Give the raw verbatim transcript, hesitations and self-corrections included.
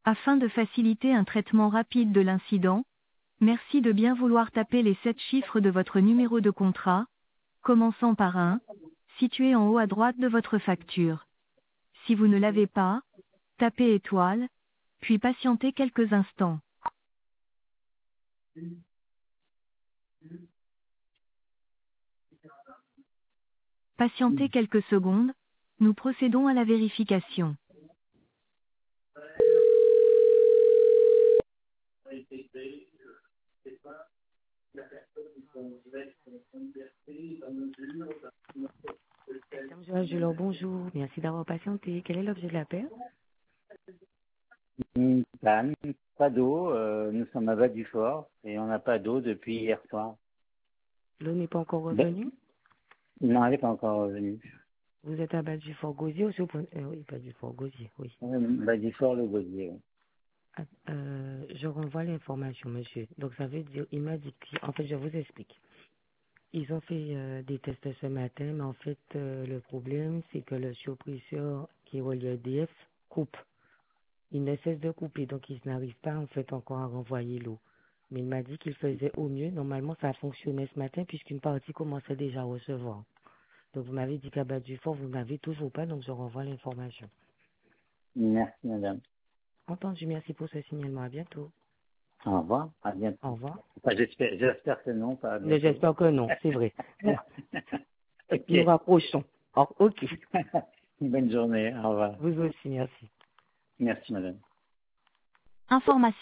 Afin de faciliter un traitement rapide de l'incident, merci de bien vouloir taper les sept chiffres de votre numéro de contrat, commençant par un, situé en haut à droite de votre facture. Si vous ne l'avez pas, tapez étoile, puis patientez quelques instants. Patientez quelques secondes, nous procédons à la vérification. Madame Joël Gelor, bonjour. Merci d'avoir patienté. Quel est l'objet de l'appel? Une panne, pas d'eau. euh, nous sommes à Bas du Fort et on n'a pas d'eau depuis hier soir. L'eau n'est pas encore Ben, revenue. non, elle n'est pas encore revenue. Vous êtes à Bas du Fort Gosier ou sur Point- euh, oui, Bas du Fort Gosier, oui. Euh, Bas du Fort, le gosier. Oui. Ah, euh, je renvoie l'information, monsieur. Donc ça veut dire, il m'a dit que, en fait, je vous explique. Ils ont fait euh, des tests ce matin, mais en fait, euh, le problème, c'est que le surpresseur qui est relié à E D F coupe. Il ne cesse de couper, donc ils n'arrivent pas, en fait, encore à renvoyer l'eau. Mais il m'a dit qu'il faisait au mieux. Normalement, ça a fonctionné ce matin, puisqu'une partie commençait déjà à recevoir. Donc, vous m'avez dit qu'à Bas du Fort, vous n'avez toujours pas, donc je renvoie l'information. Merci, madame. Entendu, merci pour ce signalement. À bientôt. Au revoir. À bientôt. Au revoir. Enfin, j'espère, j'espère que non, pas à Mais bientôt. j'espère que non, c'est vrai. Ok. Nous rapprochons. Oh, ok. Une bonne journée. Au revoir. Vous aussi, merci. Merci, madame. Information.